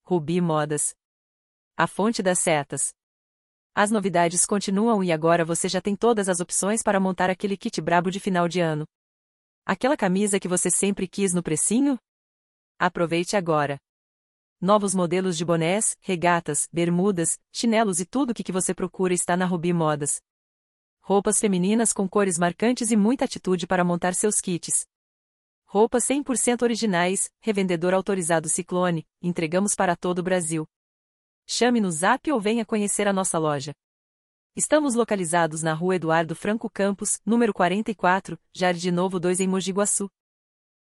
Rubi Modas. A fonte das setas. As novidades continuam e agora você já tem todas as opções para montar aquele kit brabo de final de ano. Aquela camisa que você sempre quis no precinho? Aproveite agora. Novos modelos de bonés, regatas, bermudas, chinelos e tudo o que você procura está na Rubi Modas. Roupas femininas com cores marcantes e muita atitude para montar seus kits. Roupas 100% originais, revendedor autorizado Ciclone, entregamos para todo o Brasil. Chame no Zap ou venha conhecer a nossa loja. Estamos localizados na Rua Eduardo Franco Campos, número 44, Jardim Novo 2 em Mogi Guaçu.